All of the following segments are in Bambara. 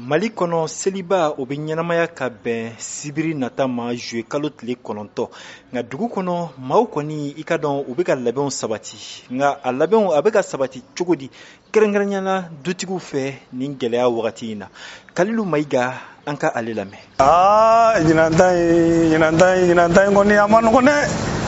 Mali kono seliba o be ɲɛnamaya ka bɛn sibiri nata ma juwe kalo tile 9 nga dugu kono maaw kɔni i ka dɔn u be ka labɛnw sabati nga a labɛnw a be ka sabati cogo di kɛrɛnkɛrɛnyana dutigiw fɛ nin gwɛlɛya wagati in na Kalilu Mayiga an ka ale lamɛn. ɲinan kɔni a ma nɔgɔn dɛ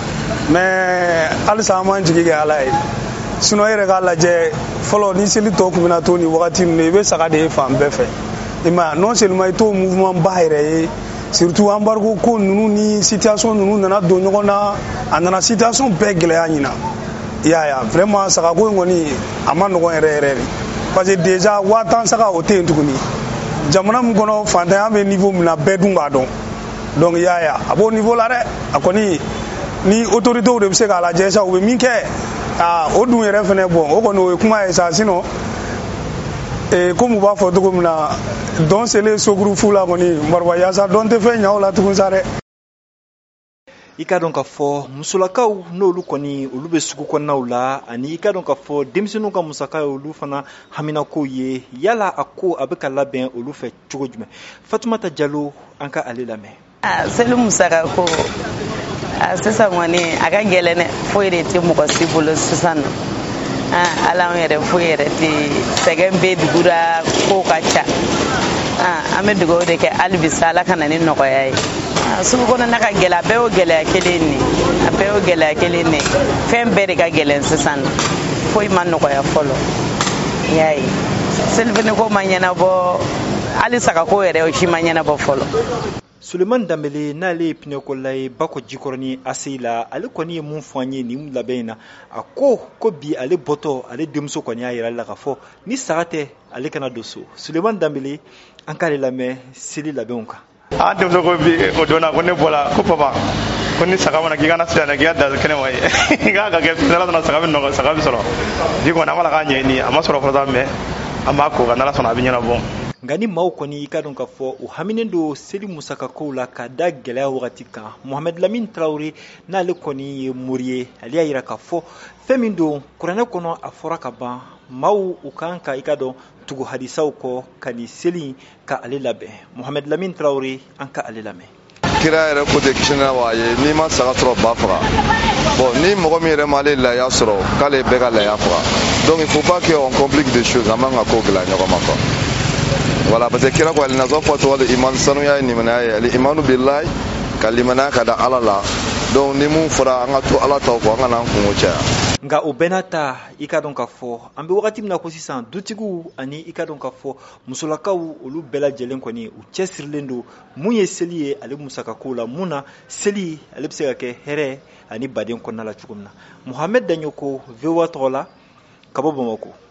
mais halisa an m'an jigi kɛ Ala ye sinon yɛrɛ k'a lajɛ fɔlɔ ni seli tɔ kun bɛna to ni wagati ninnu i bɛ saga de ye fan bɛɛ fɛ i ma non seulement i t'o mouvement ba yɛrɛ ye surtout embargo ko ninnu ni situation ninnu nana don ɲɔgɔn na a nana situation bɛɛ gɛlɛya ɲina i y'a ye vraiment sagako in kɔni a ma nɔgɔn yɛrɛ yɛrɛ de parce que déjà 5000 saga o tɛ yen tuguni jamana min kɔnɔ fantanya bɛ niveau min na bɛɛ dun b'a dɔn donc i y'a ye a b'o niveau la dɛ a kɔni ni autorités de bɛ se k'a lajɛ sa u bɛ min kɛ o dun yɛrɛ fɛnɛ bon o kɔni o ye kuma ye sa sinon comme u b'a fɔ cogo min na dɔn selen soguru fu la kɔni marifa yaasa dɔn tɛ fɛn ɲa o la tugun sa dɛ. I ka dɔn ka fɔ musolakaw n'olu kɔni olu be sugu kɔnɔnaw la ani i ka dɔn ka fɔ denmisɛnninw ka musaka olu fana haminakow ye yala a ko a be ka labɛn olu fɛ cogo jumɛn Fatumata Jalo an ka ale lamɛn. Seli musaka ko sisan kɔni a ka gɛlɛn dɛ foyi de tɛ mɔgɔ si bolo sisan ala an yɛrɛ foyi yɛrɛ tɛ sɛgɛn bɛ dugu la ko ka ca an bɛ dugawu de kɛ hali bi sa ala ka na ni nɔgɔya ye sugu kɔnɔna ka gɛlɛn a bɛɛ y'o gɛlɛya kelen ne a bɛɛ y'o gɛlɛya kelen ne fɛn bɛɛ de ka gɛlɛn sisan foyi ma nɔgɔya fɔlɔ i y'a ye selifini ko ma ɲɛnabɔ hali sagako yɛrɛ o si ma ɲɛnabɔ fɔlɔ. Suleman Dambele n'ale ye pinɛkola ye Bako Jikɔrɔni ACI la ale kɔni ye mun fɔ an ye nin labɛn in na a ko bi ale bɔtɔ ale denmuso kɔni y'a yira la ka fɔ ni saga tɛ ale kana don so. Suleman Dambele an k'ale lamɛn seli labɛnw kan. An denmuso ko bi o donna ko ne bɔla ko papa ko ni saga mana k'i kana siran k'i ka da kɛnɛ ma ye k'a ka kɛ fisala dɔrɔn saga bɛ sɔrɔ bi kɔni an b'a la k'a ɲɛɲini a ma sɔrɔ fɔlɔ mais an b'a ko ka n'ala sɔnna a bɛ ɲɛnabɔ. Nga ni maaw kɔni i ka dɔn ka fɔ u haminen don seli musakakow la ka da gɛlɛya wagati kan Mohamed Lamine Traoré n'ale kɔni ye mori ye ale y'a yira ka fɔ fɛn min don kuranɛ kɔnɔ a fɔra ka ban maaw u kan ka i ka dɔn tugu hadisaw kɔ ka ni seli ka ale labɛn Mohamed Lamine Traoré an ka ale lamɛn. Kira yɛrɛ ko tɛ kisi n'a wa ye n'i ma saga sɔrɔ ba faga bon ni mɔgɔ min yɛrɛ m'ale laya sɔrɔ k'ale bɛɛ ka laya faga donc il faut pas qu'on complique des choses an man ka ko gɛlɛya ɲɔgɔn ma quoi. Voilà, parce que kira ko alinazo fatu wal iman sanuya ni manaya al imanu billahi kalimana kada ala la donc ni mun fara an ka to ala taw ko an ka nan kungo caya. Nga o benata i ka dɔn ka fɔ an be wagati min na ko sisan dutigiw ani i ka dɔn ka fɔ musolakaw olu bɛɛ lajɛlen kɔni u cɛsirilen don mun ye seli ye ale musakakow la mun na seli ale be se ka kɛ hɛrɛ ani baden kɔnɔna la cogo min na Mohamed Daɲoko VOA tɔgɔ la ka bɔ Bamako.